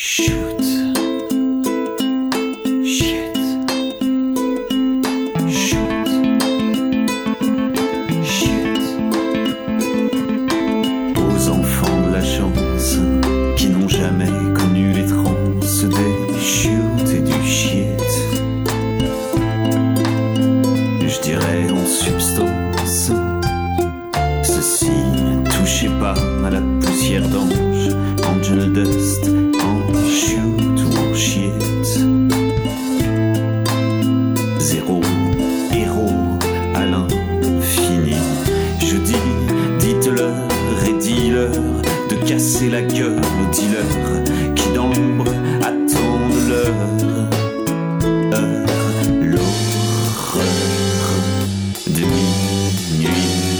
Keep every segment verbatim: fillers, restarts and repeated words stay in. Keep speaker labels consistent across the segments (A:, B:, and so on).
A: Shoot. Shit. Shoot. Shit. Aux enfants de la chance qui n'ont jamais connu les transes des chutes et du shit. Je dirais en substance, ceci, touchez pas à la poussière d'ange, angel dust, en shoot ou en shit. Zéro héros à l'infini. Je dis, dites-leur et dis-leur de casser la gueule aux dealers qui dans l'ombre attendent leur heure, l'horreur de minuit.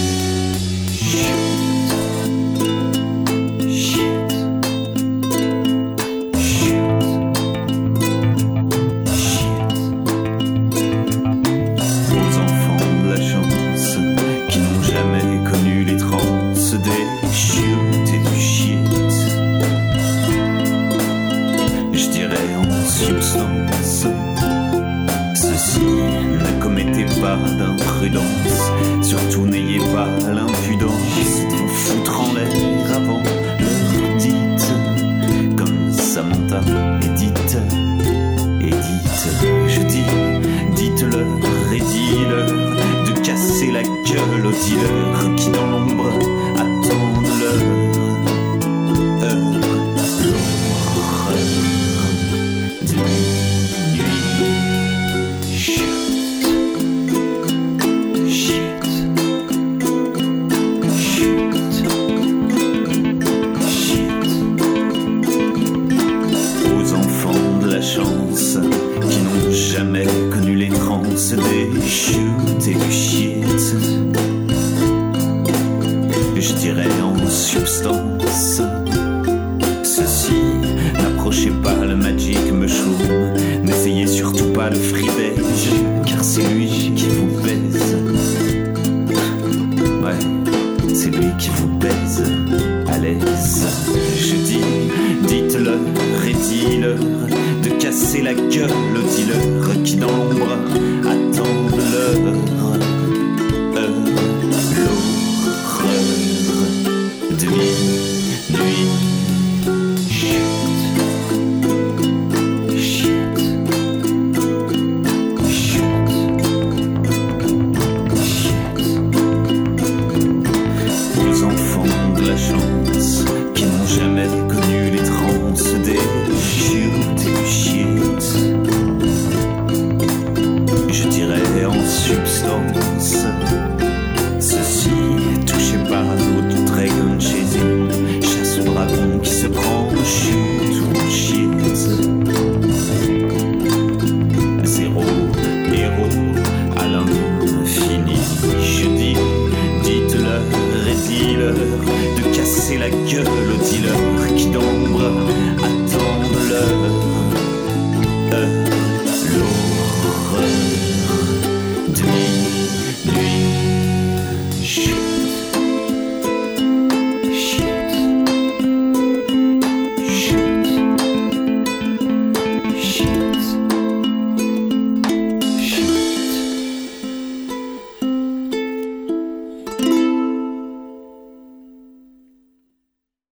A: Substance. Ceci, ne commettez pas d'imprudence, surtout n'ayez pas l'impudence de vous foutre en l'air avant l'heure dite, comme Samantha et dites, et dites, je dis, dites-leur et dis-leur de casser la gueule aux dealers qui dans l'ombre attendent leur heure. Chance, qui n'ont jamais connu les transes des chutes et du shit. Je dirais en substance, ceci, n'approchez pas le magic mushroom, n'essayez surtout pas le freebase, car c'est lui qui vous baise. Ouais, c'est lui qui vous baise à l'aise. Je dis, dites-leur et dis-leur de casser la gueule aux dealers qui dans l'ombre